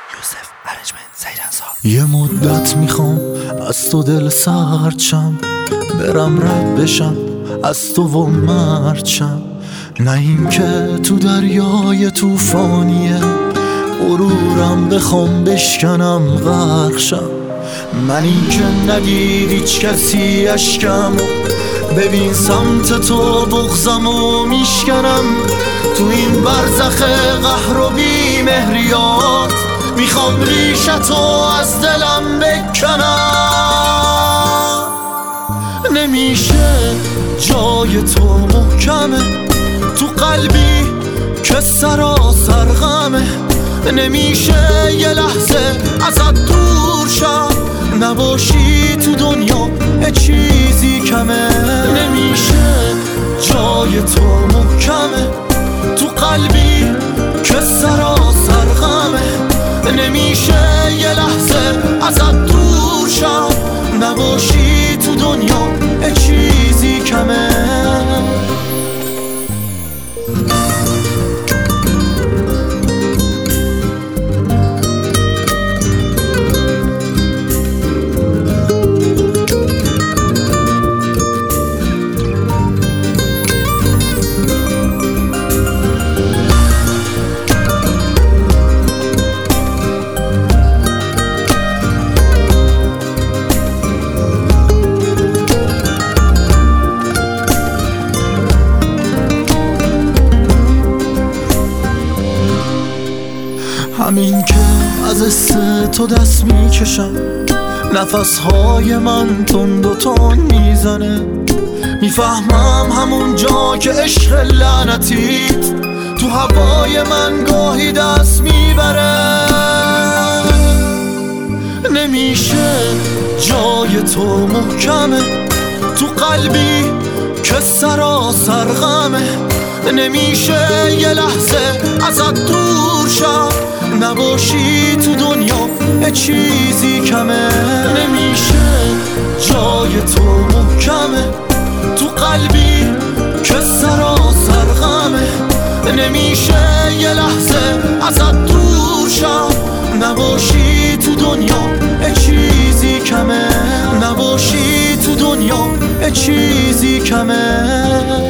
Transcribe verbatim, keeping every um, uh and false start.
یوسف ارنجمنت سعید انصار. یه مدت میخوام از تو دل سرد شم، برم رد بشم از تو و مرد شم، نه این که تو دریای توفانیه غرورم بخوام بشکنم غرق شم. من این که ندید هیچ کسی اشکمو، ببین سمت تو بغضمو میشکنم. تو این برزخ قهر و بیمهریات میخوام ریشتو از دلم بکنم. نمیشه جای تو محکمه تو قلبی که سراسر غمه، نمیشه یه لحظه ازت دور شم، نباشی تو دنیا یه چیزی کمه. نمیشه جای تو محکمه تو قلبی که سراسر غمه، نمیشه یه لحظه ازت دور شم، نباشی تو دنیا یه چیزی کمه. همین که از حس تو دست میکشم، نفسهای من تند و تند میزنه، میفهمم همون جا که عشق لعنتیت تو هوای من گاهی دست میبره. نمیشه جای تو محکمه تو قلبی که سراسر غمه، نمیشه یه لحظه ازت دور شم، نباشی تو دنیا یه چیزی کمه. نمیشه جای تو محکمه تو قلبی که سراسر غمه، نمیشه یه لحظه ازت دور شم، نباشی تو دنیا یه چیزی کمه، نباشی تو دنیا یه چیزی کمه.